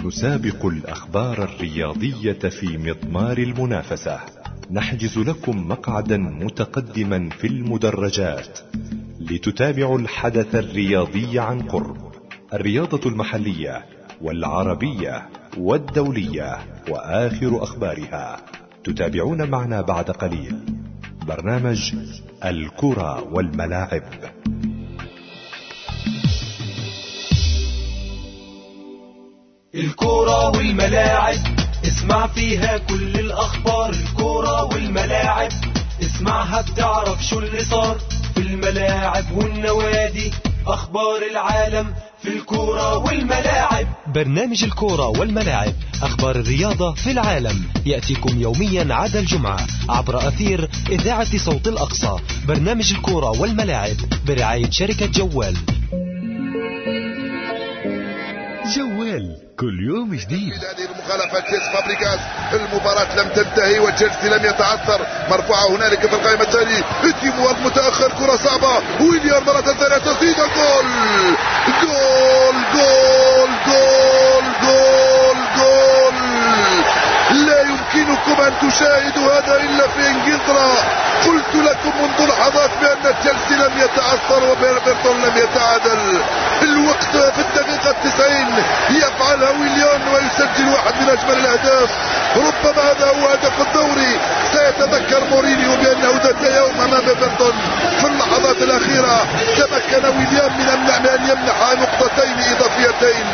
نسابق الأخبار الرياضية في مضمار المنافسة. نحجز لكم مقعدا متقدما في المدرجات لتتابعوا الحدث الرياضي عن قرب، الرياضة المحلية والعربية والدولية وآخر أخبارها. تتابعون معنا بعد قليل برنامج الكرة والملاعب. الكرة والملاعب، اسمع فيها كل الأخبار. الكرة والملاعب، اسمعها بتعرف شو اللي صار في الملاعب والنوادي. أخبار العالم في الكرة والملاعب. برنامج الكرة والملاعب، أخبار الرياضة في العالم، يأتيكم يوميا عدا الجمعة عبر أثير إذاعة صوت الأقصى. برنامج الكرة والملاعب برعاية شركة جوال. جوال كل يوم جديد. هذه المخالفة تشيس فابريكاس، المباراة لم تنتهي وتشيلسي لم يتعثر. مرفوعة هنالك في القائمة الثانية، تيمو المتأخر، كرة صعبة، ويليام مرة ثانية تسديد، جول جول جول جول جول جول. لا يمكنكم أن تشاهدوا هذا إلا في إنجلترا. قلت لكم منذ لحظات بأن تشيلسي لم يتعثر وبيرفرتون لم يتعادل. الوقت في الدقيقة 90 يفعلها ويليام ويسجل واحد من أجمل الأهداف. ربما هذا هو هدف الدوري. سيتذكر مورينيو بأنه ذات يوم أمام بيرفرتون في اللحظات الأخيرة تمكن ويليام من أن يمنح نقطتين إضافيتين.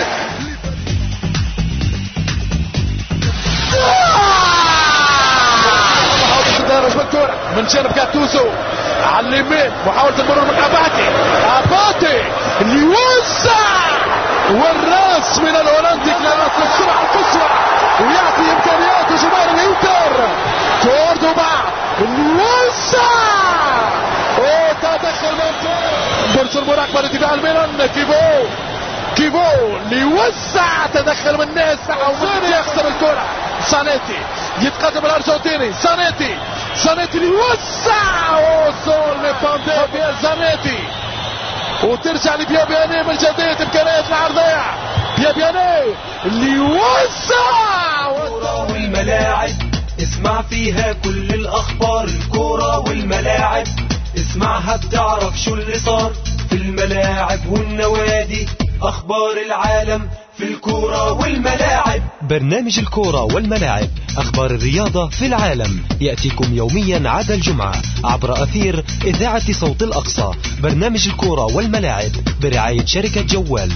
تدرج بالكرة من جانب كاتوزو على اليمين، محاولة المرور من أباتي اللي يوسع، والراس من الهولندي كلارات السرعة القصوى ويعطي إمكانيات جمهور الإنتر. كوردوبا اللي يوسع، تدخل من فرصة المراقبة لدفاع الميلان. كيفو اللي يوسع، تدخل من الناس ومن يخسر الكرة. سانيتي يتقدم الارجنتيني، سانيتي اللي يوسع، سول لباندي زانيتي، وترجع لبيابياني من جديد. امكانيات العرضية بيابياني اللي يوسع. الكرة والملاعب، اسمع فيها كل الأخبار. الكرة والملاعب، اسمعها بتعرف شو اللي صار في الملاعب والنوادي. أخبار العالم في الكرة والملاعب. برنامج الكرة والملاعب، أخبار الرياضة في العالم، يأتيكم يوميا عدا الجمعة عبر أثير إذاعة صوت الأقصى. برنامج الكرة والملاعب برعاية شركة جوال.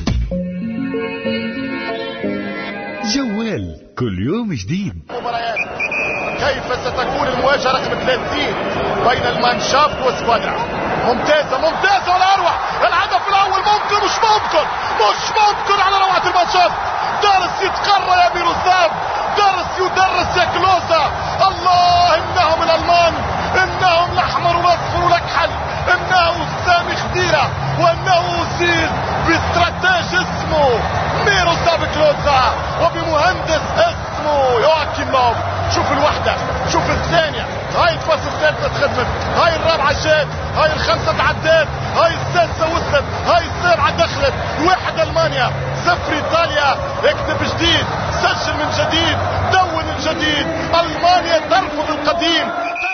جوال كل يوم جديد. مباريات، كيف ستكون المواجهة رقم 30 بين المانشافت وسكوادرا؟ ممتازة والأروع. الهدف الأول ممكن، مش ممكن على روعة المانشافت. دارس يتقرى يا ميروسلاف، دارس يدرس يا كلوزا. الله، إنهم الألمان، إنهم الأحمر والأصفر والأكحل، إنه سامي خديرة، وإنه زيد باستراتيج اسمه ميروسلاف كلوزا وبمهندس اسمه يواكيم لوف. شوف الوحدة، شوف الثانية، هاي الفاس الثالثة تخدمت، هاي الرابعة جات، هاي الخمسة تعدات، هاي السادسة وصلت، هاي السابعة دخلت. 1 ألمانيا 0 إيطاليا. اكتب جديد، سجل من جديد، دون الجديد. ألمانيا ترفض القديم.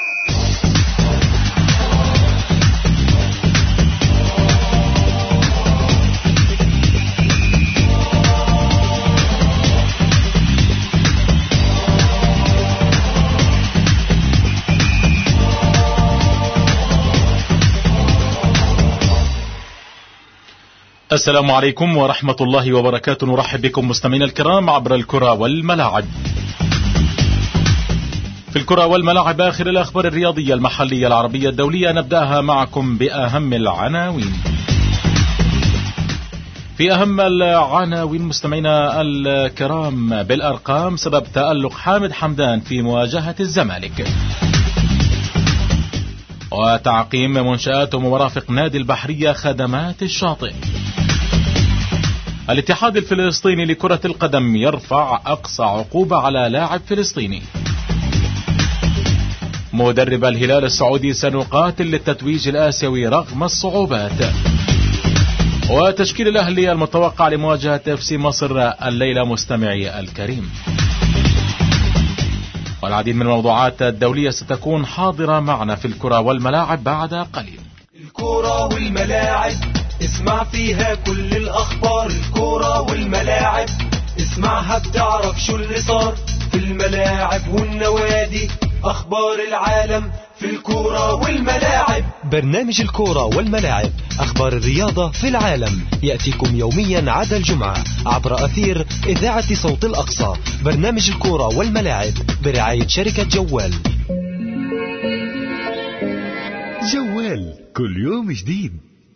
السلام عليكم ورحمة الله وبركاته. نرحب بكم مستمعينا الكرام عبر الكرة والملاعب. في الكرة والملاعب آخر الأخبار الرياضية المحلية العربية الدولية، نبدأها معكم بأهم العناوين. في أهم العناوين مستمعينا الكرام بالأرقام، سبب تألق حامد حمدان في مواجهة الزمالك، وتعقيم منشآت ومرافق نادي البحرية خدمات الشاطئ. الاتحاد الفلسطيني لكرة القدم يرفع أقصى عقوبة على لاعب فلسطيني. مدرب الهلال السعودي سنقاتل للتتويج الآسيوي رغم الصعوبات. وتشكيل الأهلي المتوقع لمواجهة FC مصر الليلة مستمعي الكريم. والعديد من الموضوعات الدولية ستكون حاضرة معنا في الكرة والملاعب بعد قليل. الكرة والملاعب اسمع فيها كل الأخبار. الكرة والملاعب اسمعها بتعرف شو اللي صار في الملاعب والنوادي. أخبار العالم في الكرة والملاعب. برنامج الكرة والملاعب، أخبار الرياضة في العالم، يأتيكم يوميا عدا الجمعة عبر أثير إذاعة صوت الأقصى. برنامج الكرة والملاعب برعاية شركة جوال. جوال كل يوم جديد.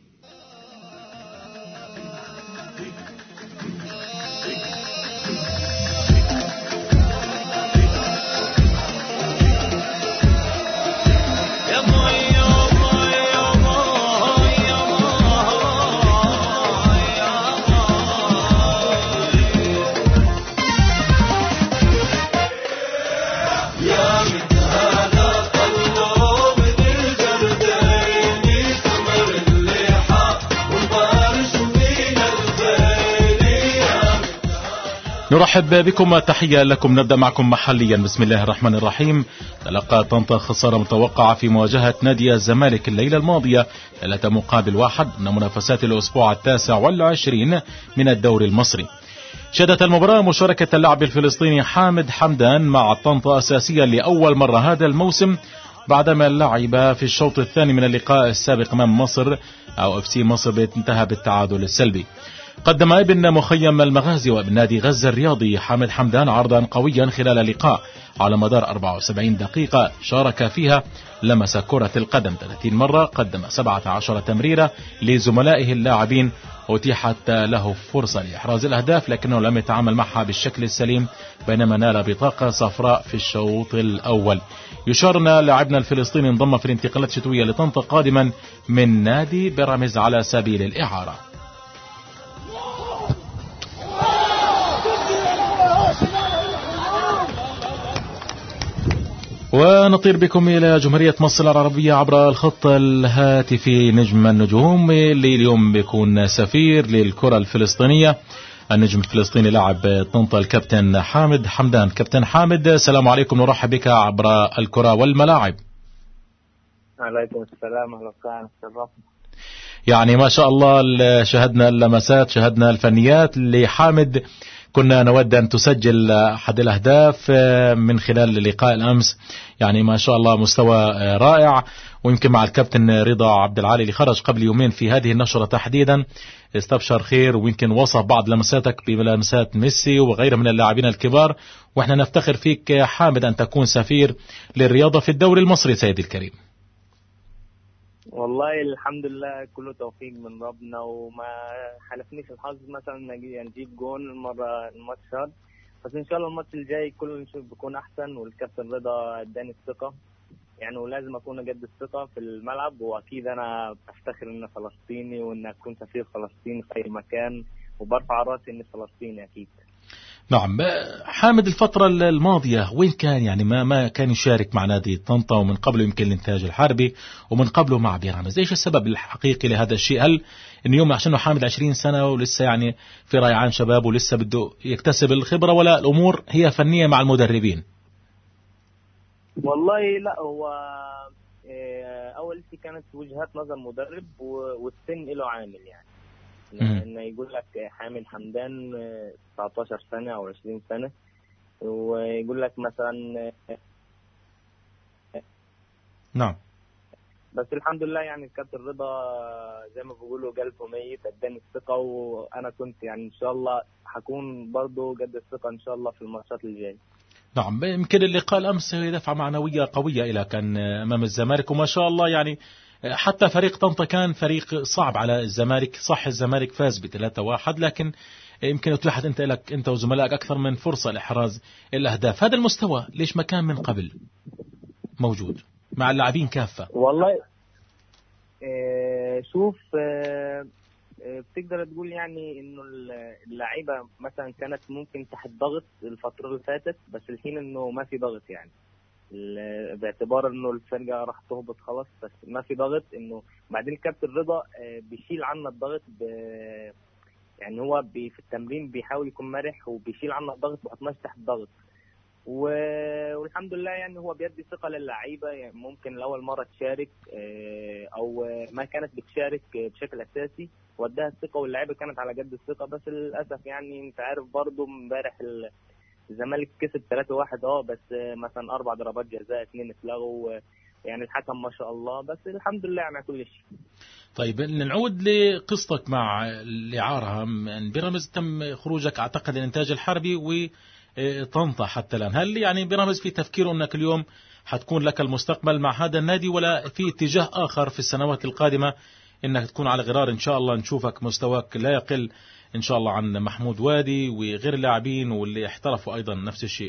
نرحب بكم، تحية لكم. نبدأ معكم محليا. بسم الله الرحمن الرحيم. تلقى طنطا خسارة متوقعة في مواجهة نادي الزمالك الليلة الماضية 3-1 من منافسات الأسبوع 29 من الدوري المصري. شهدت المباراة مشاركة اللاعب الفلسطيني حامد حمدان مع طنطا أساسيا لأول مرة هذا الموسم بعدما لعب في الشوط الثاني من اللقاء السابق أمام مصر أو FC مصر انتهى بالتعادل السلبي. قدم ابن مخيم المغازي وابن نادي غزة الرياضي حامد حمدان عرضا قويا خلال اللقاء على مدار 74 دقيقة شارك فيها لمس كرة القدم 30 مرة، قدم 17 تمريرة لزملائه اللاعبين، أتيحت له فرصة لإحراز الأهداف لكنه لم يتعامل معها بالشكل السليم بينما نال بطاقة صفراء في الشوط الأول. يشار أن لاعبنا الفلسطيني انضم في الانتقالات الشتوية لطنطا قادما من نادي بيراميدز على سبيل الإعارة. ونطير بكم إلى جمهورية مصر العربية عبر الخط الهاتفي. نجم النجوم اللي اليوم بيكون سفير للكرة الفلسطينية، النجم الفلسطيني لاعب طنطا الكابتن حامد حمدان. كابتن حامد، السلام عليكم، نرحب بك عبر الكرة والملاعب. عليكم السلام، أهلا وسهلا. يعني ما شاء الله شهدنا اللمسات، شهدنا الفنيات لحامد. كنا نود أن تسجل أحد الأهداف من خلال لقاء الأمس، يعني ما شاء الله مستوى رائع. ويمكن مع الكابتن رضا عبد العالي اللي خرج قبل يومين في هذه النشرة تحديدا استبشر خير، ويمكن وصف بعض لمساتك بلمسات ميسي وغيره من اللاعبين الكبار. وإحنا نفتخر فيك حامد أن تكون سفير للرياضة في الدوري المصري سيدي الكريم. والله الحمد لله كله توفيق من ربنا، وما حلفنيش الحظ مثلا نجيب جون الماتش هذا، بس ان شاء الله الماتش الجاي كله نشوف بيكون احسن. والكابتن رضا اداني الثقه يعني، ولازم اكون قد الثقه في الملعب. واكيد انا بفتخر ان فلسطيني وان اكون سفير فلسطيني في اي مكان، وبرفع راسي اني فلسطيني اكيد. نعم حامد، الفترة الماضية وين كان؟ يعني ما كان يشارك مع نادي طنطا، ومن قبله يمكن الانتاج الحربي، ومن قبله مع بيراميدز. ايش السبب الحقيقي لهذا الشيء؟ هل ان يوم عشانه حامد 20 سنة ولسه يعني في ريعان شباب ولسه بده يكتسب الخبرة، ولا الامور هي فنية مع المدربين؟ والله لا، هو اول شيء كانت وجهات نظر مدرب، والسن له عامل يعني. انه يقول لك حامد حمدان 19 سنة او 20 سنة، ويقول لك مثلا نعم. بس الحمد لله يعني الكابتن رضا زي ما بيقولوا قلبه ميت، اداني الثقة، وانا كنت يعني ان شاء الله حكون برضو قد الثقة ان شاء الله في الماتشات الجاية. نعم، يمكن اللقاء الامس دفعة معنوية قوية الى كان امام الزمالك، وما شاء الله يعني حتى فريق طنطا كان فريق صعب على الزمالك. صح الزمالك فاز ب3-1، لكن يمكن اتيحت انت وزملائك اكثر من فرصة لاحراز الاهداف. هذا المستوى ليش ما كان من قبل موجود مع اللاعبين كافة؟ والله شوف، بتقدر تقول يعني انه اللعيبة مثلا كانت ممكن تحت ضغط الفترة اللي فاتت، بس الحين انه ما في ضغط يعني. باعتبار انه الفرقه راح تهبط خلاص، بس ما في ضغط. انه بعدين الكابتن رضا بيشيل عنا الضغط يعني هو في التمرين بيحاول يكون مرح وبيشيل عنا الضغط، ما بحطناش تحت ضغط. والحمد لله يعني هو بيدي ثقه للعيبه. يعني ممكن لاول مره تشارك او ما كانت بتشارك بشكل اساسي، وداها الثقه واللعيبه كانت على قد الثقه. بس للاسف يعني انت عارف برضو امبارح الزمالك كسب 3-1 بس مثلا 4 ضربات جزاء 2 اتلغوا، يعني الحكم ما شاء الله. بس الحمد لله على كل شيء. طيب نعود لقصتك مع الإعارة. من بيراميدز تم خروجك أعتقد الإنتاج الحربي وطنطا حتى الآن. هل يعني بيراميدز في تفكيره أنك اليوم حتكون لك المستقبل مع هذا النادي، ولا في اتجاه آخر في السنوات القادمة أنك تكون على غرار إن شاء الله نشوفك مستواك لا يقل إن شاء الله عن محمود وادي وغير اللاعبين واللي احترفوا أيضا نفس الشيء؟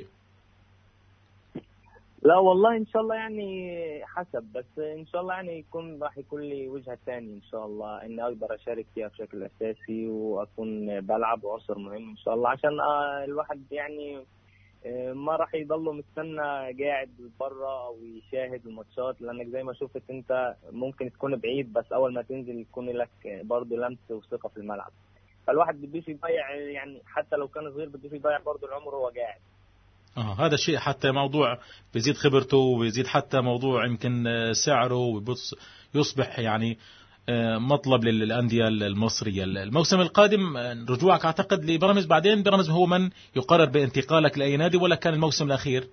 لا والله ان شاء الله يعني حسب، بس ان شاء الله يعني راح يكون لي وجهه ثانيه ان شاء الله، اني اقدر اشارك فيها بشكل اساسي واكون بلعب وعنصر مهم ان شاء الله، عشان الواحد يعني ما راح يضله مستنى قاعد برا او يشاهد الماتشات. لانك زي ما شفت انت ممكن تكون بعيد، بس اول ما تنزل يكون لك برضه لمس وثقه في الملعب. فالواحد بدوش يضيع، يعني حتى لو كان صغير بدوش يضيع برضه العمر وهو قاعد. هذا الشيء حتى موضوع بيزيد خبرته وبيزيد حتى موضوع يمكن سعره ويصبح يعني مطلب للأندية المصرية. الموسم القادم رجوعك أعتقد لبيراميدز، بعدين بيراميدز هو من يقرر بانتقالك لأي نادي، ولا كان الموسم الأخير؟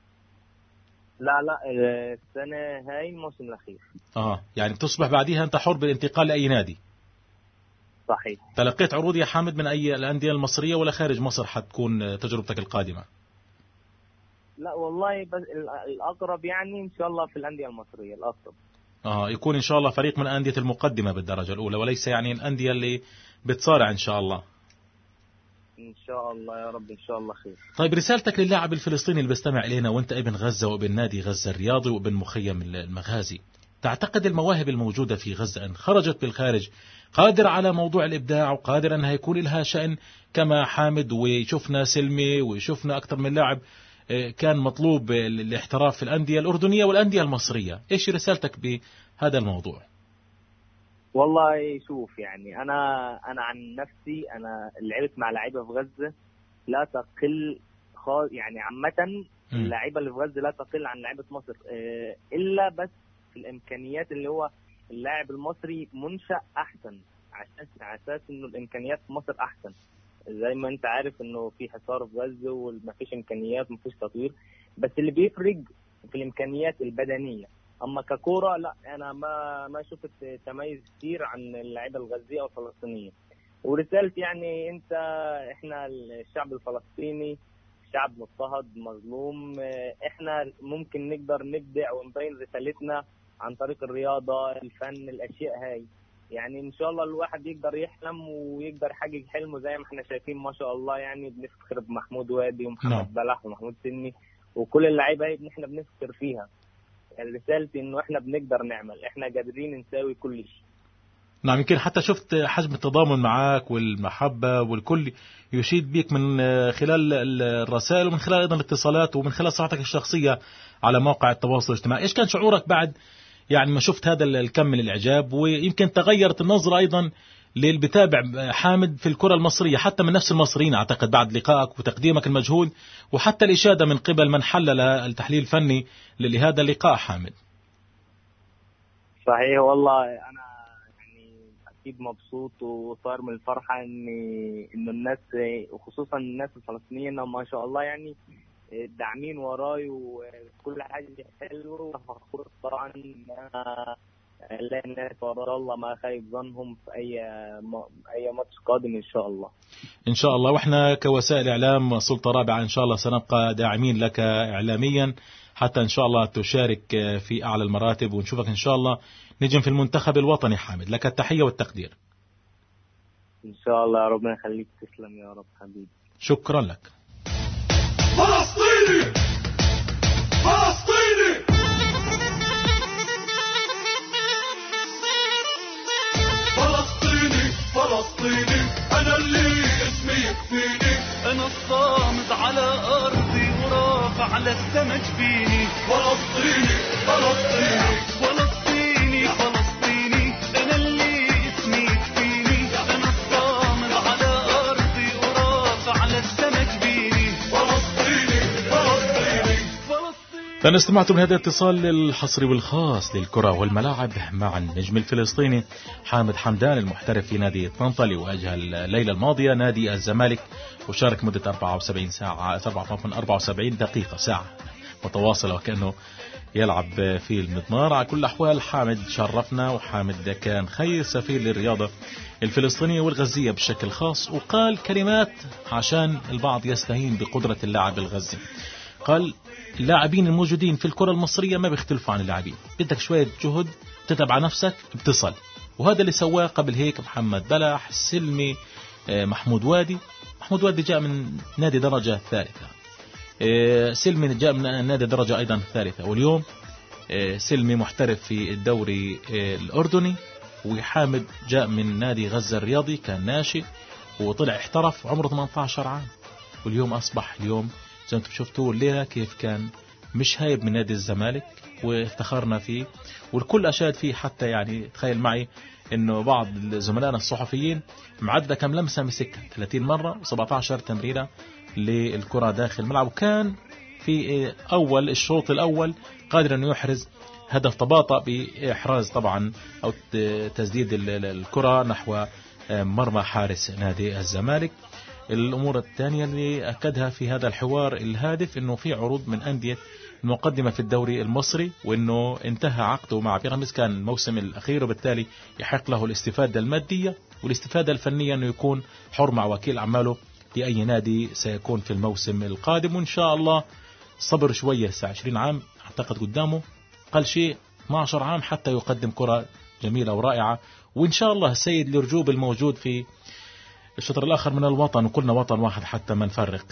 لا السنة هاي الموسم الأخير. يعني بتصبح بعديها أنت حر بالانتقال لأي نادي. صحيح. تلقيت عروض يا حامد من أي الأندية المصرية ولا خارج مصر حتكون تجربتك القادمة؟ لا والله بس الأقرب يعني إن شاء الله في الأندية المصرية الأقرب. يكون إن شاء الله فريق من الأندية المقدمة بالدرجة الأولى، وليس يعني الأندية اللي بتصارع إن شاء الله. إن شاء الله يا رب، إن شاء الله خير. طيب رسالتك للاعب الفلسطيني اللي بيستمع إلينا، وأنت ابن غزة وابن نادي غزة الرياضي وابن مخيم المغازي، تعتقد المواهب الموجودة في غزة أن خرجت بالخارج قادر على موضوع الإبداع وقادر أنها يكون لها شأن كما حامد، وشفنا سلمي وشفنا أكثر من لاعب كان مطلوب الاحتراف في الأندية الأردنية والأندية المصرية؟ إيش رسالتك بهذا الموضوع؟ والله شوف، يعني أنا عن نفسي أنا لعبت مع لعيبة في غزة لا تقل يعني عامة اللعيبة اللي في غزة لا تقل عن لعيبة مصر، إلا بس الإمكانيات اللي هو اللاعب المصري منشأ أحسن، على أساس إنه الإمكانيات في مصر أحسن. زي ما أنت عارف إنه في حصار في غزة ومفيش إمكانيات مفيش تطوير، بس اللي بيفرق في الإمكانيات البدنية. أما ككورة لا، أنا ما شفت تميز كتير عن اللعيبة الغزية والفلسطينية. ورسالتي يعني إحنا الشعب الفلسطيني شعب مضطهد مظلوم، إحنا ممكن نقدر نبدع ونبين رسالتنا عن طريق الرياضة الفن الأشياء هاي. يعني إن شاء الله الواحد يقدر يحلم ويقدر يحقق حلمه زي ما احنا شايفين ما شاء الله. يعني بنفخر بمحمود وادي ومحمد بلح ومحمود سني وكل اللعيبة هاي احنا بنفخر فيها. يعني رسالتي إنه احنا بنقدر نعمل، احنا قادرين نساوي كل شيء. نعم، يمكن حتى شفت حجم التضامن معك والمحبة والكل يشيد بك من خلال الرسائل ومن خلال أيضا الاتصالات ومن خلال صفحتك الشخصية على مواقع التواصل الاجتماعي. إيش كان شعورك بعد يعني ما شفت هذا الكم من الإعجاب؟ ويمكن تغيرت النظرة أيضا للي بتابع حامد في الكرة المصرية حتى من نفس المصريين أعتقد بعد لقائك وتقديمك المجهود، وحتى الإشادة من قبل من حلل التحليل الفني لهذا اللقاء حامد. صحيح والله، أنا أكيد مبسوط وصار من الفرحة إنه الناس وخصوصا الناس الفلسطينيين ما شاء الله يعني داعمين وراي وكل حاجة حلوة. فخور طبعا لا الناس وراء الله ما خايف ظنهم في أي ماتش قادم إن شاء الله. إن شاء الله، وإحنا كوسائل إعلام سلطة رابعة إن شاء الله سنبقى داعمين لك إعلاميا حتى إن شاء الله تشارك في أعلى المراتب ونشوفك إن شاء الله نجم في المنتخب الوطني. حامد لك التحية والتقدير. إن شاء الله، ربنا يخليك، تسلم يا رب حبيبي. شكرا لك. فلسطيني فلسطيني فلسطيني فلسطيني أنا اللي اسمي يكفيني، أنا الصامد على أرضي ورافع على السما جبيني. فلسطيني فلسطيني فلسطيني فلسطيني أنا اللي اسمي يكفيني، أنا الضامن على أرضي ورافع على السما جبيني. فلسطيني فلسطيني فلسطيني. استمعتم لهذا الاتصال الحصري والخاص للكرة والملاعب مع النجم الفلسطيني حامد حمدان المحترف في نادي طنطا، ليواجه الليلة الماضية نادي الزمالك وشارك مدة 74 دقيقة ساعة متواصلة وكأنه يلعب في المضمار. على كل الأحوال حامد شرفنا، وحامد كان خير سفير للرياضة الفلسطينية والغزية بشكل خاص، وقال كلمات عشان البعض يستهين بقدرة اللاعب الغزي. قال اللاعبين الموجودين في الكرة المصرية ما بيختلفوا عن اللاعبين، بدك شوية جهد تتعب على نفسك بتصل، وهذا اللي سواه قبل هيك محمد بلح، سلمي، محمود وادي جاء من نادي درجة ثالثة، سلمي جاء من نادي درجة أيضا ثالثة، واليوم سلمي محترف في الدوري الأردني، وحامد جاء من نادي غزة الرياضي كان ناشئ وطلع احترف عمره 18 عام، واليوم أصبح اليوم زي ما انتم شفتوا الليلة كيف كان مش هايب من نادي الزمالك، وافتخرنا فيه والكل أشاد فيه. حتى يعني تخيل معي انه بعض زملائنا الصحفيين معدة كم لمسة مسكها 30 مرة و17 تمريرة للكرة داخل الملعب، وكان في أول الشوط الأول قادر أنه يحرز هدف تباطأ بإحراز طبعا أو تسديد الكرة نحو مرمى حارس نادي الزمالك. الأمور الثانية اللي أكدها في هذا الحوار الهادف أنه في عروض من أندية المقدمة في الدوري المصري، وأنه انتهى عقده مع بيراميدز كان الموسم الأخير، وبالتالي يحق له الاستفادة المادية والاستفادة الفنية أنه يكون حر مع وكيل أعماله لأي نادي سيكون في الموسم القادم. وإن شاء الله صبر شوية، 20 عام أعتقد قدامه، قل شيء 12 عام حتى يقدم كرة جميلة ورائعة. وإن شاء الله السيد الرجوب الموجود في الشطر الآخر من الوطن، وكلنا وطن واحد حتى ما نفرق،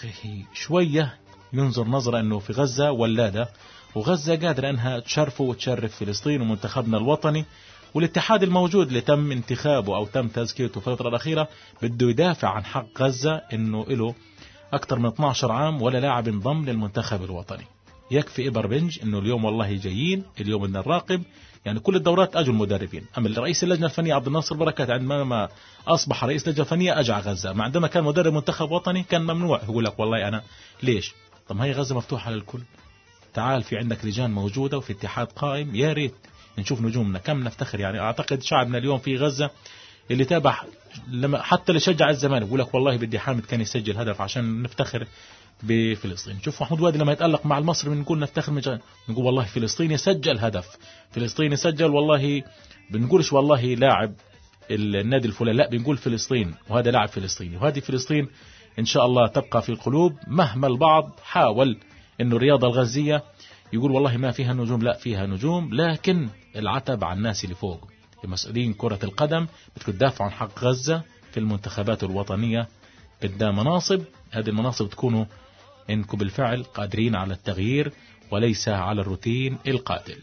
شوية ينظر نظرة أنه في غزة ولادة، وغزة قادرة أنها تشرفه وتشرف فلسطين ومنتخبنا الوطني، والاتحاد الموجود اللي تم انتخابه أو تم تزكيته في الفترة الأخيرة بده يدافع عن حق غزة، أنه له أكثر من 12 عام ولا لاعب انضم للمنتخب الوطني. يكفي إبر بنج أنه اليوم والله جايين، اليوم بدنا نراقب، يعني كل الدورات أجوا المدربين. أما رئيس اللجنة الفنية عبد الناصر بركات عندما أصبح رئيس لجنة فنية أجع غزة، ما عندما كان مدرب منتخب وطني كان ممنوع، يقول لك والله أنا ليش؟ طب هي غزة مفتوحة للكل، تعال في عندك لجان موجودة وفي اتحاد قائم، يا ريت نشوف نجومنا كم نفتخر. يعني أعتقد شعبنا اليوم في غزة اللي تابع لما حتى اللي شجع الزمالك يقول لك والله بدي حامد كان يسجل هدف عشان نفتخر بفلسطين. شوف محمود وادي لما يتألق مع المصري بنقول نفتخر نقول والله فلسطيني سجل هدف، فلسطيني سجل، والله بنقولش والله لاعب النادي الفلاني، لا بنقول فلسطين وهذا لاعب فلسطيني، وهذه فلسطين إن شاء الله تبقى في القلوب. مهما البعض حاول إنه الرياضة الغزية يقول والله ما فيها نجوم، لا فيها نجوم، لكن العتب على الناس اللي فوق، المسؤولين كرة القدم بدكم تدافعوا عن حق غزة في المنتخبات الوطنية، بدها مناصب، هذه المناصب تكونوا إنكم بالفعل قادرين على التغيير وليس على الروتين القاتل.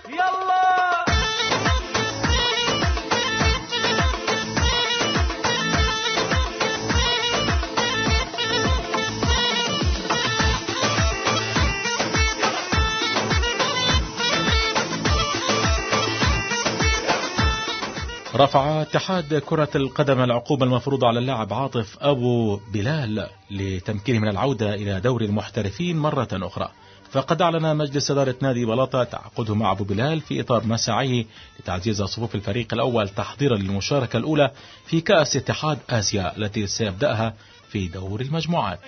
رفع اتحاد كرة القدم العقوبة المفروضة على اللاعب عاطف أبو بلال لتمكينه من العودة إلى دوري المحترفين مرة أخرى. فقد أعلن مجلس إدارة نادي بلاطة تعاقده مع أبو بلال في إطار مساعيه لتعزيز صفوف الفريق الأول تحضيرا للمشاركة الأولى في كأس اتحاد آسيا التي سيبدأها في دور المجموعات.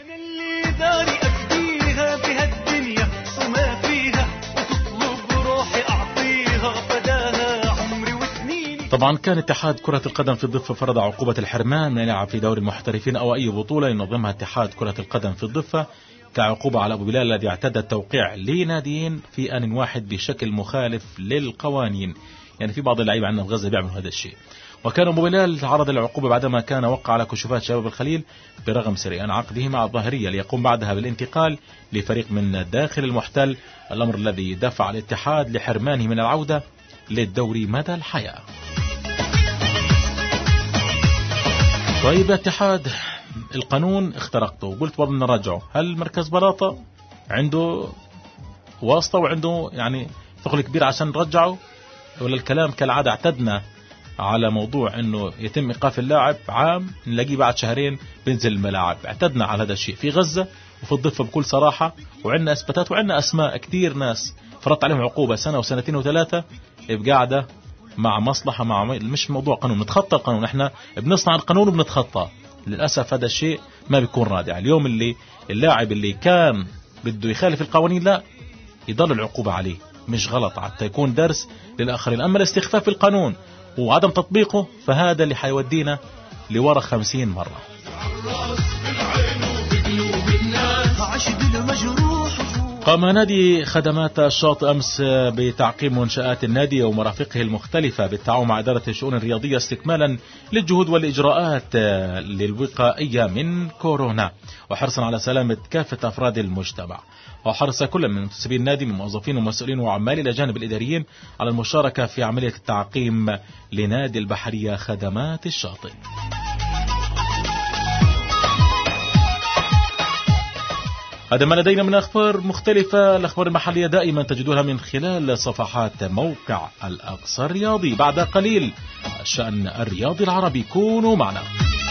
طبعا كان اتحاد كرة القدم في الضفة فرض عقوبة الحرمان من يلعب في دوري المحترفين أو أي بطولة ينظمها اتحاد كرة القدم في الضفة كعقوبة على أبو بلال الذي اعتدى التوقيع لناديين في آن واحد بشكل مخالف للقوانين. يعني في بعض اللعيبة عندنا في غزة بيعملوا هذا الشيء. وكان أبو بلال تعرض للعقوبة بعدما كان وقع على كشوفات شباب الخليل برغم سريان عقده مع الظاهرية ليقوم بعدها بالانتقال لفريق من داخل المحتل، الأمر الذي دفع الاتحاد لحرمانه من العودة للدوري مدى الحياة. طيب اتحاد القانون اخترقته وقلت بدنا نراجعه، هل مركز بلاطة عنده واسطة وعنده يعني ثقل كبير عشان نرجعه، ولا الكلام كالعادة اعتدنا على موضوع انه يتم ايقاف اللاعب عام نلاقيه بعد شهرين بينزل الملاعب. اعتدنا على هذا الشيء في غزة وفي الضفة بكل صراحة، وعندنا اثباتات وعندنا اسماء كتير ناس فرضت عليهم عقوبة سنة وسنتين وثلاثة بقاعدة مع مصلحة مع مش موضوع قانون، نتخطى القانون، احنا بنصنع القانون وبنتخطى. للأسف هذا الشيء ما بيكون رادع. اليوم اللي اللاعب اللي كان بده يخالف القوانين لا يضل العقوبة عليه، مش غلط حتى يكون درس للآخرين. أما الاستخفاف في القانون وعدم تطبيقه فهذا اللي حيودينا لورا 50 مرة. قام نادي خدمات الشاطئ أمس بتعقيم منشآت النادي ومرافقه المختلفة بالتعاون مع إدارة الشؤون الرياضية استكمالا للجهود والإجراءات للوقائية من كورونا وحرصا على سلامة كافة أفراد المجتمع. وحرص كل من منتسبي النادي من موظفين ومسؤولين وعمال الأجانب الإداريين على المشاركة في عملية التعقيم لنادي البحرية خدمات الشاطئ. هذا ما لدينا من أخبار مختلفة. الأخبار المحلية دائما تجدونها من خلال صفحات موقع الأقصى الرياضي. بعد قليل الشأن الرياضي العربي، كونوا معنا.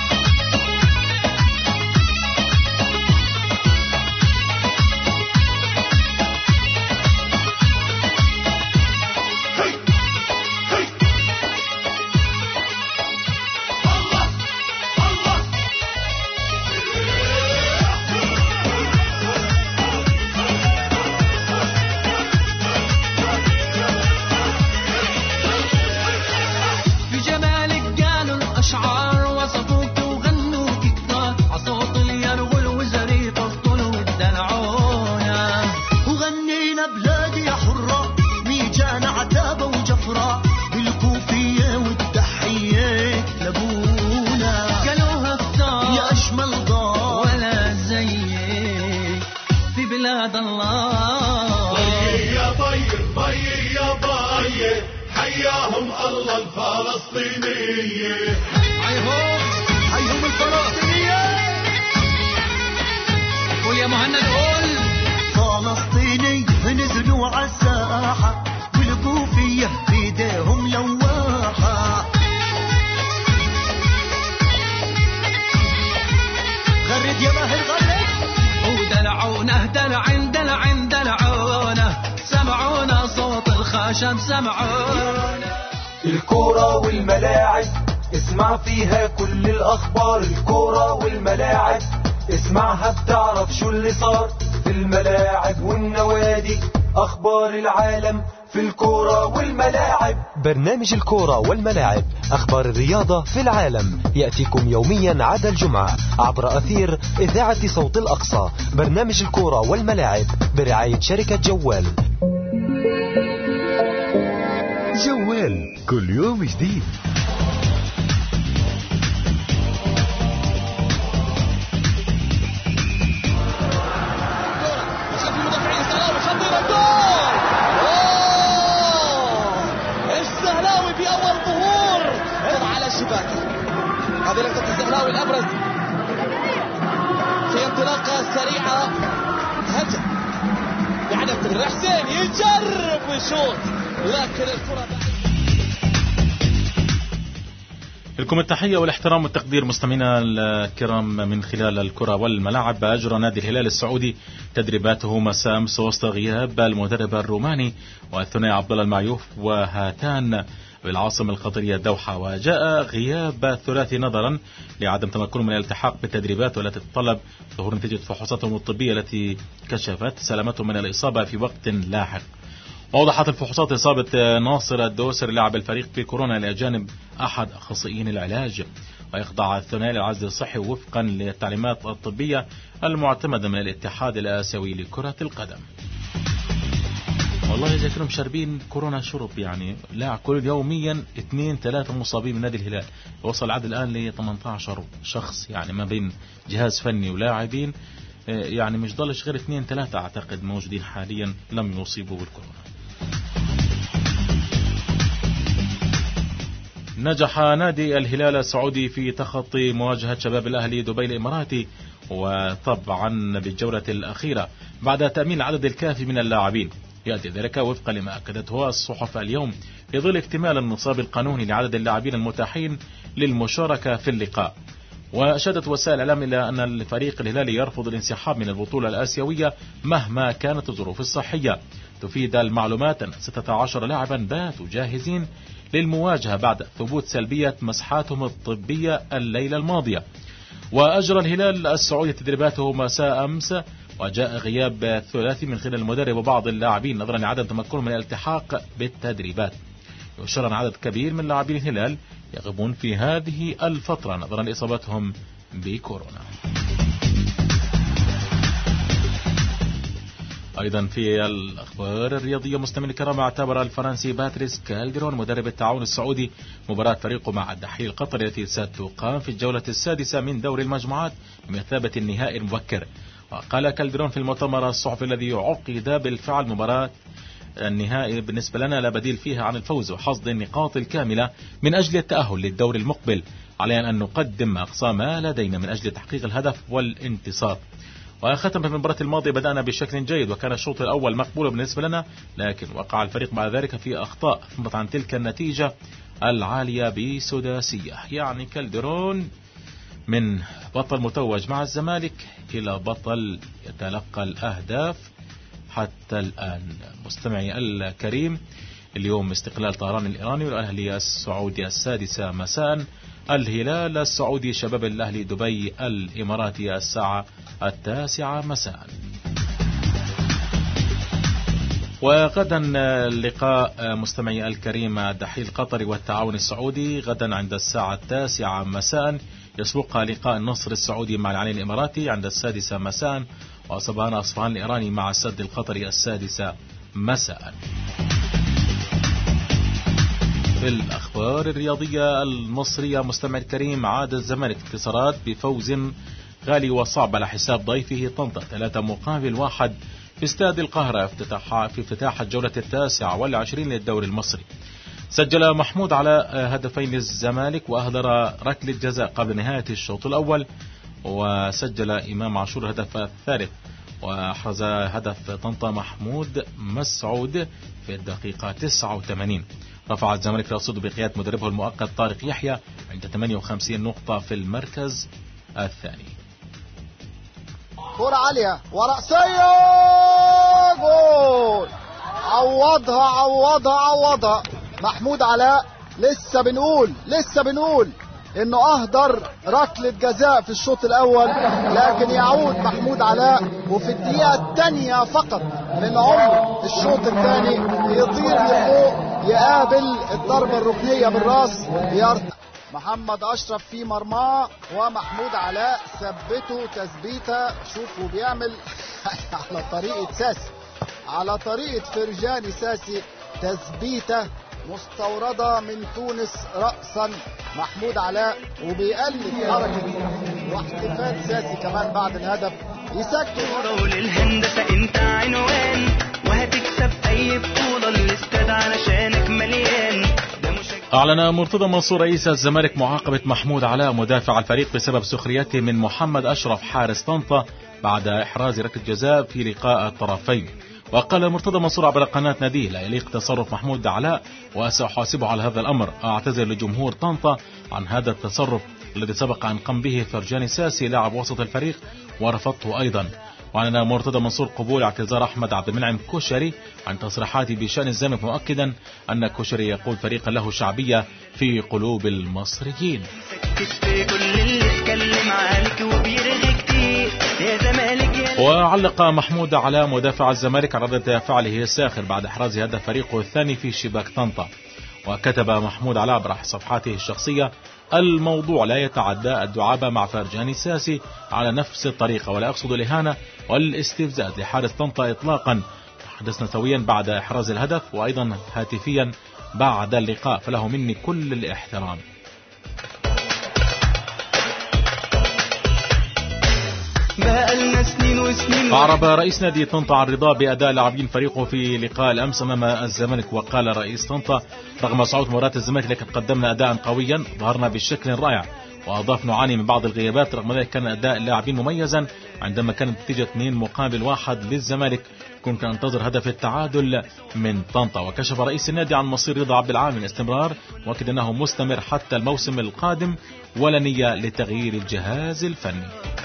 حياهم الله الفلسطينية، حيهم الفلسطينية. قول يا مهند قول. فلسطيني نزلوا عالساحة والكوفية بيديهم لواحة، غرد يا ماهر غرد. ودلعونا دلعن دلعن دلعونا، سمعونا صوت الخشب سمعونا. الكورة والملاعب اسمع فيها كل الأخبار، الكورة والملاعب اسمعها بتعرف شو اللي صار في الملاعب والنوادي، أخبار العالم في الكورة والملاعب. برنامج الكورة والملاعب، أخبار الرياضة في العالم، يأتيكم يوميا عدا الجمعة عبر أثير إذاعة صوت الأقصى. برنامج الكورة والملاعب برعاية شركة جوال. جوال كل يوم جديد. السهلاوي في أول ظهور على الشباك. هذه لقطة السهلاوي الأبرز في انطلاقة سريعة، هجم بهدف تمرير. حسين يجرب ويشوط لكن الكرة. لكم التحية والاحترام والتقدير مستمعينا الكرام من خلال الكرة والملاعب. أجرى نادي الهلال السعودي تدريباته مساء أمس وسط غياب المدرب الروماني والثنائي عبد الله المعيوف وهاتان بالعاصمة القطرية الدوحة، وجاء غياب الثلاثي نظرا لعدم تمكنهم من الالتحاق بالتدريبات والتي تتطلب ظهور نتيجة فحوصاتهم الطبية التي كشفت سلامتهم من الإصابة في وقت لاحق. ووضحت الفحوصات إصابة ناصر الدوسري لاعب الفريق بكورونا لجانب أحد أخصائيين العلاج، ويخضع الثنائي للعزل الصحي وفقا للتعليمات الطبية المعتمدة من الاتحاد الآسيوي لكرة القدم. والله إذا كانوا شاربين كورونا شرب يعني، لا كل يوميا 2-3 مصابين من نادي الهلال. وصل العدد الآن ل 18 شخص يعني ما بين جهاز فني ولاعبين، يعني مش ضلش غير 2-3 أعتقد موجودين حاليا لم يصيبوا بالكورونا. نجح نادي الهلال السعودي في تخطي مواجهة شباب الأهلي دبي الإماراتي وطبعا بالجولة الأخيرة بعد تأمين العدد الكافي من اللاعبين. يأتي ذلك وفقا لما أكدته الصحف اليوم في ظل اكتمال النصاب القانوني لعدد اللاعبين المتاحين للمشاركة في اللقاء. وأشادت وسائل الإعلام إلى أن الفريق الهلالي يرفض الانسحاب من البطولة الآسيوية مهما كانت الظروف الصحية. تفيد المعلومات أن 16 لاعبا باتوا جاهزين للمواجهة بعد ثبوت سلبية مسحاتهم الطبية الليلة الماضية. وأجرى الهلال السعودي تدريباته مساء أمس، وجاء غياب ثلاثي من خلال المدرب وبعض اللاعبين نظرا لعدم تمكنهم من الالتحاق بالتدريبات. يشير أن عدد كبير من لاعبين الهلال يغيبون في هذه الفترة نظرا لإصابتهم بكورونا. أيضا في الأخبار الرياضية مستمعينا الكرام، اعتبر الفرنسي باتريس كالديرون مدرب التعاون السعودي مباراة فريقه مع الدحيل القطري التي ستقام في الجولة السادسة من دور المجموعات بمثابة النهائي المبكر. وقال كالديرون في المؤتمر الصحفي الذي عقد بالفعل: مباراة النهائي بالنسبة لنا لا بديل فيها عن الفوز وحصد النقاط الكاملة من أجل التأهل للدور المقبل. علينا أن نقدم أقصى ما لدينا من أجل تحقيق الهدف والانتصار. وختم في المباراة الماضية: بدأنا بشكل جيد وكان الشوط الأول مقبول بالنسبة لنا، لكن وقع الفريق بعد ذلك في أخطاء ثمت عن تلك النتيجة العالية بسداسية. يعني كالديرون من بطل متوج مع الزمالك إلى بطل يتلقى الأهداف حتى الآن. مستمعي الكريم، اليوم استقلال طهران الإيراني والأهلي السعودي السادسة مساء، الهلال السعودي شباب الأهلي دبي الإماراتي الساعة 9 مساء. وغدا اللقاء مستمعي الكريم الدحيل القطري والتعاون السعودي غدا عند الساعة 9 مساء، يسبقها لقاء النصر السعودي مع العين الإماراتي عند 6 مساء، وصباحان أصفهان الإيراني مع السد القطري 6 مساء. في الأخبار الرياضية المصرية مستمع الكريم، عاد الزمالك انتصارات بفوز غالي وصعب على حساب ضيفه طنطا 3-1 في استاد القاهرة في افتتاح الجولة 29 للدوري المصري. سجل محمود على هدفين للزمالك وأهدر ركلة جزاء قبل نهاية الشوط الأول، وسجل إمام عاشور الهدف الثالث، وأحرز هدف طنطا محمود مسعود في الدقيقة 89. رفع الزمالك رصيده بقيادة مدربه المؤقت طارق يحيى عند 58 نقطة في المركز الثاني. كرة عالية ورأسية جول، عوضها محمود علاء. لسه بنقول انه اهدر ركلة جزاء في الشوط الاول، لكن يعود محمود علاء وفي الدقيقة الثانية فقط من عمر الشوط الثاني يطير لفوق يقابل الضربة الركنية بالراس يرتع. محمد أشرف في مرماه ومحمود علاء ثبته تثبيته. شوفوا بيعمل على طريقة ساسي، على طريقة فرجاني ساسي، تثبيته مستوردة من تونس رأسا محمود علاء، وبيقلد حركة واحتفال ساسي كمان بعد الهدف يسجل. للهندسة انت عنوان وهتكسب اي بطولة، الاستاد علشانك مليان. أعلن مرتضى منصور رئيس الزمالك معاقبة محمود علاء مدافع الفريق بسبب سخريته من محمد أشرف حارس طنطا بعد إحراز ركلة جزاء في لقاء الطرفين. وقال مرتضى منصور عبر قناة ناديه: لا يليق تصرف محمود علاء وسأحاسبه على هذا الأمر. أعتذر لجمهور طنطا عن هذا التصرف الذي سبق أن قام به فرجاني ساسي لاعب وسط الفريق ورفضته أيضا. وأعلن مرتضى منصور قبول اعتذار أحمد عبد المنعم كشري عن تصريحاته بشأن الزمالك، مؤكدا أن كشري يقود فريقا له شعبية في قلوب المصريين. وعلق محمود على مدافع الزمالك على ردة فعله الساخر بعد إحراز هدف فريقه الثاني في شباك طنطا. وكتب محمود على عبر صفحاته الشخصية: الموضوع لا يتعدى الدعابة مع فرجاني ساسي على نفس الطريقة، ولا أقصد الإهانة والاستفزاز لحارس طنطا إطلاقا. تحدثنا سويا بعد إحراز الهدف وأيضا هاتفيا بعد اللقاء، فله مني كل الاحترام. أعرب رئيس نادي طنطا عن رضاه بأداء لاعبين فريقه في لقاء الأمس أمام الزمالك. وقال رئيس طنطا: رغم صعود مباراة الزمالك لكن قدمنا أداء قويا، ظهرنا بشكل رائع وأضاف نعاني من بعض الغيابات، رغم ذلك كان أداء اللاعبين مميزا عندما كانت نتيجة 2-1 للزمالك. كنت أنتظر هدف التعادل من طنطا. وكشف رئيس النادي عن مصير رضا عبد العال من الاستمرار، وأكد أنه مستمر حتى الموسم القادم ولا نية لتغيير الجهاز الفني.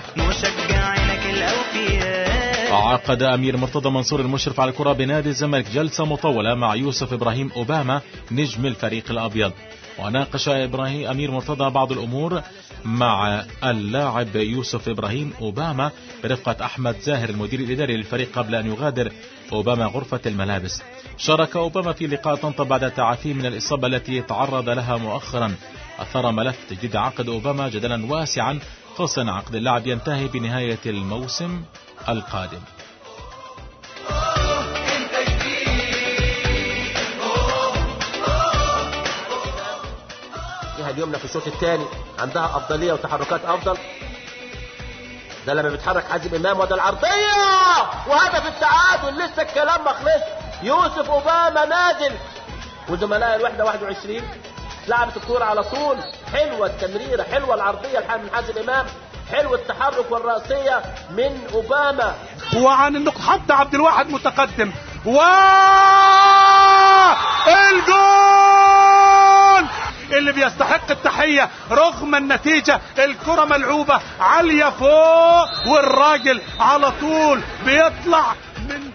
عقد أمير مرتضى منصور المشرف على الكرة بنادي الزمالك جلسة مطولة مع يوسف إبراهيم أوباما نجم الفريق الأبيض، وناقش أمير مرتضى بعض الأمور مع اللاعب يوسف إبراهيم أوباما برفقة أحمد زاهر المدير الإداري للفريق قبل أن يغادر أوباما غرفة الملابس. شارك أوباما في لقاء طنطا بعد تعافيه من الإصابة التي تعرض لها مؤخرا. أثار ملف تجديد عقد أوباما جدلا واسعا، خاصة أن عقد اللاعب ينتهي بنهاية الموسم القادم. اليومنا في الشوط الثاني عندها أفضلية وتحركات أفضل. ده لما بيتحرك حازم إمام، وده العرضية وهدف التعادل. لسه الكلام ما خلص. يوسف أوباما نازل وزملاء الوحدة 21 لعبت الكورة على طول. حلوة التمريرة، حلوة العرضية من حازم إمام، حلو التحرك والرأسية من أوباما. وعن النقطة حتى عبد الواحد متقدم الجول اللي بيستحق التحية رغم النتيجة. الكرة ملعوبة عالية فوق والراجل على طول بيطلع من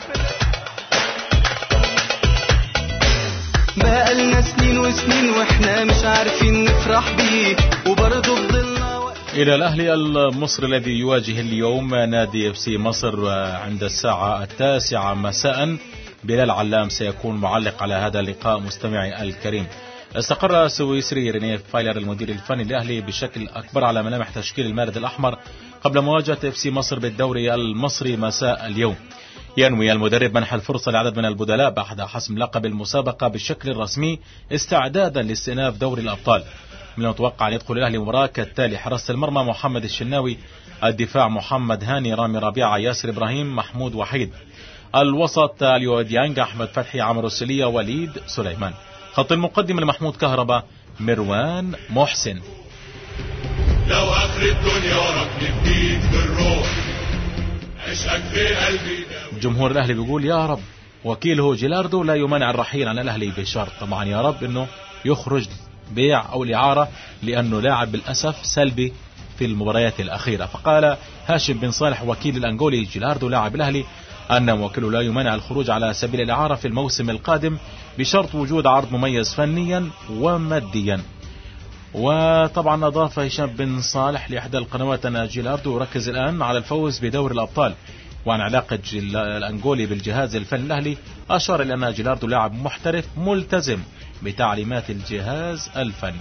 بقالنا سنين وسنين واحنا مش عارفين نفرح بيه وبرضه فضلنا. إلى الأهلي المصري الذي يواجه اليوم نادي FC مصر عند الساعة 9 مساء. بلال علام سيكون معلق على هذا اللقاء مستمعي الكريم. استقر سويسري رينيه فايلر المدير الفني للأهلي بشكل أكبر على ملامح تشكيل المارد الأحمر قبل مواجهة FC مصر بالدوري المصري مساء اليوم. ينوي المدرب منح الفرصة لعدد من البدلاء بعد حسم لقب المسابقة بالشكل الرسمي استعدادا لاستئناف دوري الأبطال. من المتوقع أن يدخل الأهلي مباراة كالتالي: حراسة المرمى محمد الشناوي، الدفاع محمد هاني، رامي ربيعة، ياسر إبراهيم، محمود وحيد. الوسط اليو ديانج، أحمد فتحي، عمرو السلية، وليد سليمان. خط المقدم لمحمود كهربا، مروان محسن. لو آخر الدنيا وراك نبديك بالروح عشقك في قلبي. جمهور الأهلي بيقول يا رب وكيله جيلاردو لا يمانع الرحيل عن الأهلي بشرط طبعا يا رب انه يخرج بيع او الإعارة، لأنه لاعب بالأسف سلبي في المباريات الأخيرة. فقال هاشم بن صالح وكيل الأنغولي جيلاردو لاعب الأهلي أن موكله لا يمانع الخروج على سبيل الإعارة في الموسم القادم بشرط وجود عرض مميز فنيا وماديا. وطبعا أضاف هشام بن صالح لإحدى القنوات أن جيلاردو يركز الآن على الفوز بدوري الأبطال. وعن علاقة الأنغولي بالجهاز الفني الأهلي أشار إلى أن جيلاردو لاعب محترف ملتزم بتعليمات الجهاز الفني.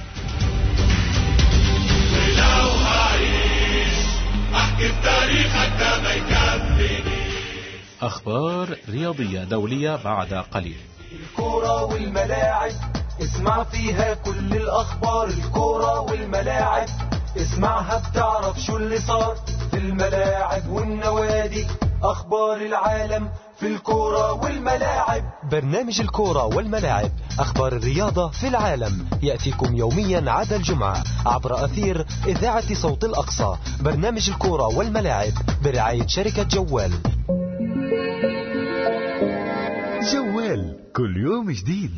أخبار رياضية دولية بعد قليل. الكرة والملاعب اسمع فيها كل الأخبار. الكرة والملاعب اسمعها بتعرف شو اللي صار في الملاعب والنوادي. أخبار العالم في الكرة والملاعب. برنامج الكرة والملاعب، أخبار الرياضة في العالم، يأتيكم يوميا عدا الجمعة عبر أثير إذاعة صوت الأقصى. برنامج الكرة والملاعب برعاية شركة جوال. جوال كل يوم جديد.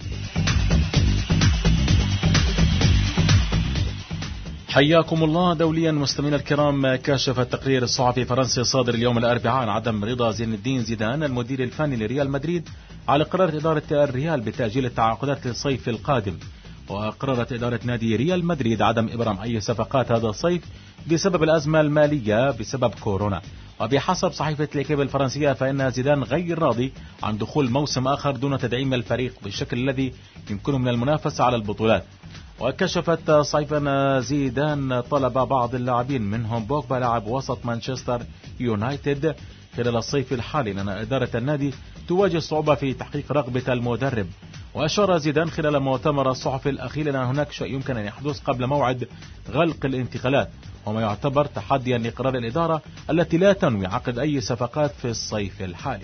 حياكم الله دوليا مستمعينا الكرام. كشف التقرير الصحفي الفرنسي الصادر اليوم الأربعاء عن عدم رضا زين الدين زيدان المدير الفني لريال مدريد على قرار إدارة الريال بتأجيل التعاقدات للصيف القادم. وقررت إدارة نادي ريال مدريد عدم إبرام أي صفقات هذا الصيف بسبب الأزمة المالية بسبب كورونا. وبحسب صحيفة ليكيب الفرنسية فإن زيدان غير راضي عن دخول موسم آخر دون تدعيم الفريق بالشكل الذي يمكنه من المنافسة على البطولات. وكشفت صحيفة أن زيدان طلب بعض اللاعبين منهم بوجبا لاعب وسط مانشستر يونايتد خلال الصيف الحالي لأن إدارة النادي تواجه صعوبة في تحقيق رغبة المدرب. وأشار زيدان خلال مؤتمر الصحفي الأخير أن هناك شيء يمكن أن يحدث قبل موعد غلق الانتقالات، وما يعتبر تحديا لقرار الإدارة التي لا تنوي عقد أي صفقات في الصيف الحالي.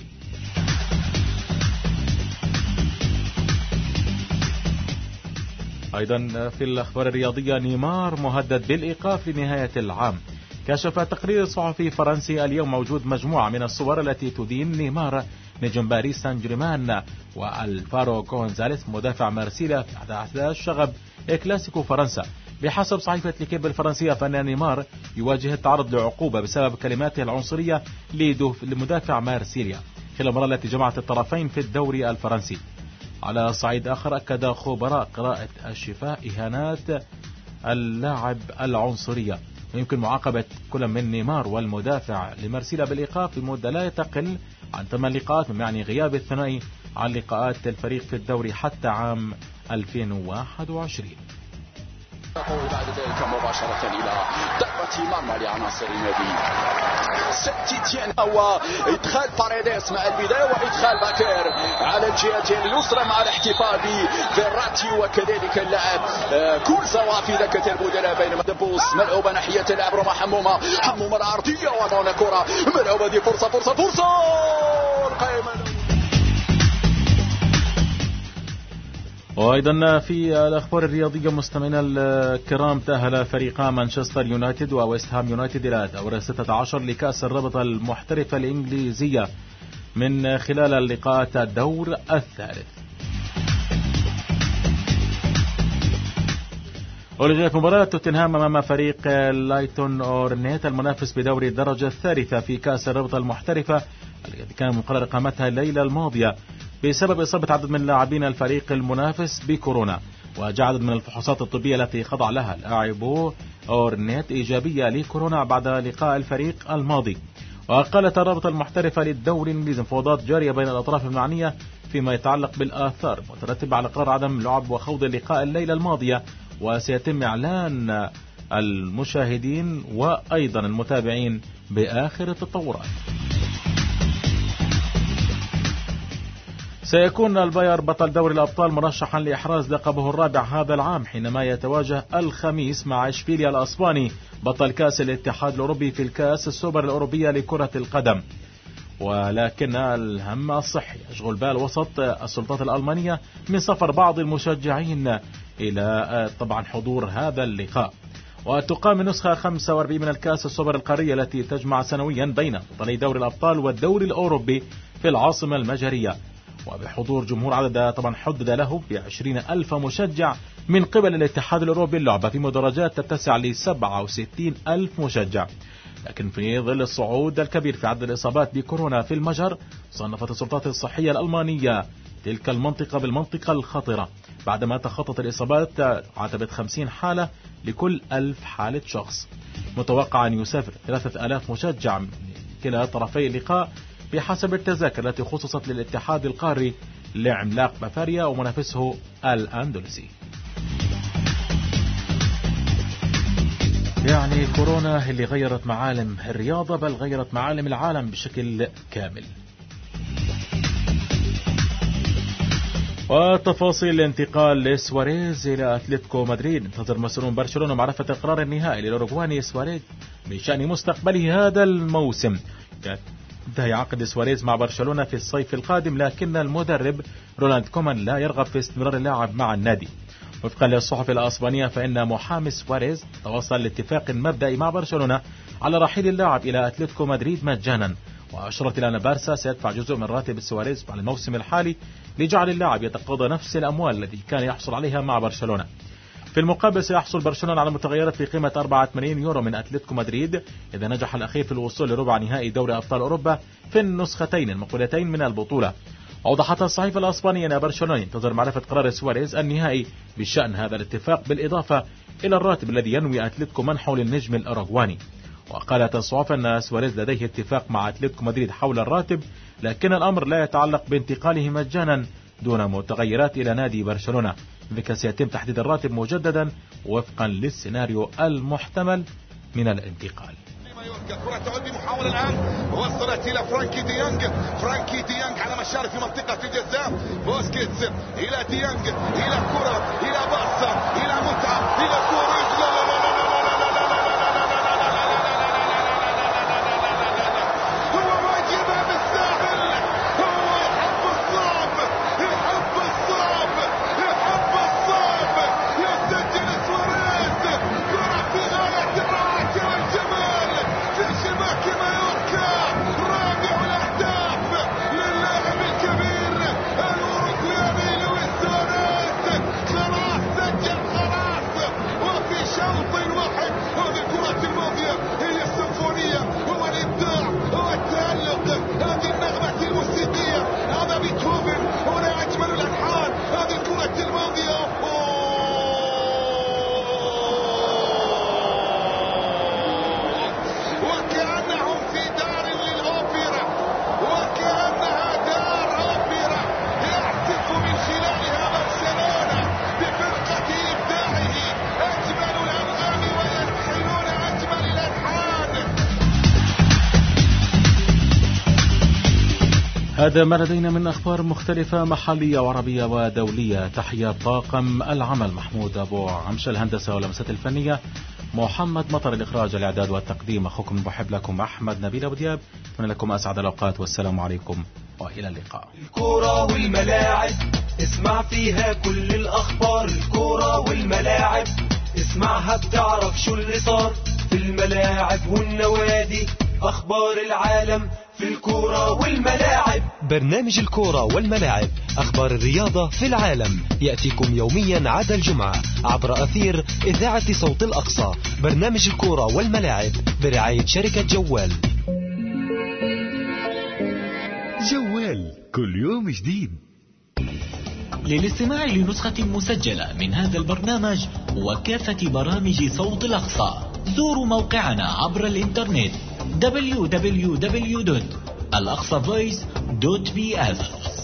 أيضا في الأخبار الرياضية نيمار مهدد بالإيقاف لنهاية العام. كشف تقرير صحفي فرنسي اليوم موجود مجموعة من الصور التي تدين نيمار نجم باريس سان جيرمان والفارو غونزاليس مدافع مارسيليا في أحداث شغب كلاسيكو فرنسا. بحسب صحيفة ليكيب الفرنسية فإن نيمار يواجه التعرض لعقوبة بسبب كلماته العنصرية لمدافع مارسيليا خلال المرة التي جمعت الطرفين في الدوري الفرنسي. على صعيد آخر أكد خبراء قراءة الشفاء إهانات اللاعب العنصرية، ويمكن معاقبة كل من نيمار والمدافع لمارسيليا بالإيقاف لمدة لا تقل عن 8 لقاءات، مما يعني غياب الثنائي عن لقاءات الفريق في الدوري حتى عام 2021. بعد ذلك مباشرة إلى ضربة مرمى لعناصر النادي سانتيتيان، أو إدخال باريديس مع البداية وإدخال باكير على الجهة اليسرى مع الاحتفال بفيراتي وكذلك اللاعب كولزا في ذاك المدرب، بينما دبوس ملعوبة ناحية اللاعب روما حمومة العرضية وضعنا كرة ملعوبة دي فرصة القائمة. وأيضا في الأخبار الرياضية مستمعينا الكرام، تأهل فريقا مانشستر يونايتد وويست هام يونايتد إلى دور 16 لكأس الرابطة المحترفة الإنجليزية من خلال اللقاءات الدور الثالث. ألغيت مباراة توتنهام أمام فريق لايتون أورنيت المنافس بدوري الدرجة الثالثة في كأس الرابطة المحترفة التي كان مقرر إقامتها الليلة الماضية بسبب إصابة عدد من لاعبين الفريق المنافس بكورونا، وجاء عدد من الفحوصات الطبية التي خضع لها لاعبو أورنيت إيجابية لكورونا بعد لقاء الفريق الماضي. وقالت الرابطة المحترفة للدوري الإنجليزي مفاوضات جارية بين الأطراف المعنية فيما يتعلق بالآثار المترتبة على قرار عدم لعب وخوض اللقاء الليلة الماضية، وسيتم إعلان المشاهدين وأيضا المتابعين بآخر التطورات. سيكون الباير بطل دوري الأبطال مرشحا لإحراز لقبه الرابع هذا العام حينما يتواجه الخميس مع إشبيليا الأسباني بطل كأس الاتحاد الأوروبي في الكأس السوبر الأوروبية لكرة القدم. ولكن الهم الصحي يشغل بال وسط السلطات الألمانية من سفر بعض المشجعين إلى طبعا حضور هذا اللقاء. وتقام النسخة 45 من الكأس السوبر القارية التي تجمع سنويا بين بطلي دوري الأبطال والدوري الأوروبي في العاصمة المجرية، وبحضور جمهور عدد طبعا حدد له ب20,000 مشجع من قبل الاتحاد الأوروبي. اللعبة في مدرجات تتسع ل67,000 مشجع. لكن في ظل الصعود الكبير في عدد الإصابات بكورونا في المجر، صنفت السلطات الصحية الألمانية تلك المنطقة بالمنطقة الخطرة بعدما تخطت الإصابات عتبت 50 حالة لكل 1000 حالة شخص. متوقع أن يسافر 3,000 مشجع من كلا طرفي اللقاء بحسب التذاكر التي خصصت للاتحاد القاري لعملاق بافاريا ومنافسه الأندلسي. يعني كورونا اللي غيرت معالم الرياضة، بل غيرت معالم العالم بشكل كامل. وتفاصيل الانتقال لسواريز إلى أتلتيكو مدريد. انتظر مسؤولون برشلونة معرفة القرار النهائي للأوروغواني سواريز بشأن مستقبله هذا الموسم. انتهى عقد سواريز مع برشلونة في الصيف القادم، لكن المدرب رونالد كومان لا يرغب في استمرار اللاعب مع النادي. وفقا للصحف الأسبانية فإن محامي سواريز توصل لاتفاق مبدئي مع برشلونة على رحيل اللاعب إلى أتلتيكو مدريد مجانا، وأشرت إلى أن بارسا سيدفع جزء من راتب سواريز على الموسم الحالي لجعل اللاعب يتقاضى نفس الأموال التي كان يحصل عليها مع برشلونة. في المقابل سيحصل برشلونة على متغيرات بقيمة 4 مليون يورو من أتلتيكو مدريد إذا نجح الأخير في الوصول لربع نهائي دوري أبطال أوروبا في النسختين المقبلتين من البطولة. أوضحت الصحيفة الأسبانية أن برشلونة ينتظر معرفة قرار سواريز النهائي بشأن هذا الاتفاق، بالإضافة إلى الراتب الذي ينوي أتلتيكو منحه للنجم الأوروغواني. وقالت الصحف أن سواريز لديه اتفاق مع أتلتيكو مدريد حول الراتب، لكن الأمر لا يتعلق بانتقاله مجانا دون متغيرات إلى نادي برشلونة، ذلك سيتم تحديد الراتب مجددا وفقا للسيناريو المحتمل من الانتقال. كرة تعود بمحاولة الآن وصلت إلى فرانكي ديانج على مشارف في منطقة الجزاء. بوسكيتس إلى ديانج إلى كرة إلى باصة إلى متعة إلى كوريز. هو واجبه بالساحل، هو يحب الصعب، يحب الصعب، يحب الصعب، يا هذا ما لدينا من أخبار مختلفة محلية وعربية ودولية. تحيات طاقم العمل محمود أبو عمش، الهندسة واللمسات الفنية محمد مطر، الإخراج الإعداد والتقديم أخوكم المحب لكم أحمد نبيل أبو دياب. أتمنى لكم أسعد الأوقات والسلام عليكم وإلى اللقاء. الكرة والملاعب اسمع فيها كل الأخبار، الكرة والملاعب اسمعها بتعرف شو اللي صار في الملاعب والنوادي، أخبار العالم في الكرة والملاعب. برنامج الكرة والملاعب، أخبار الرياضة في العالم، يأتيكم يوميا عدا الجمعة عبر أثير إذاعة صوت الأقصى. برنامج الكرة والملاعب برعاية شركة جوال. جوال كل يوم جديد. للاستماع لنسخة مسجلة من هذا البرنامج وكافة برامج صوت الأقصى زوروا موقعنا عبر الإنترنت www.alaqsavoice.bf.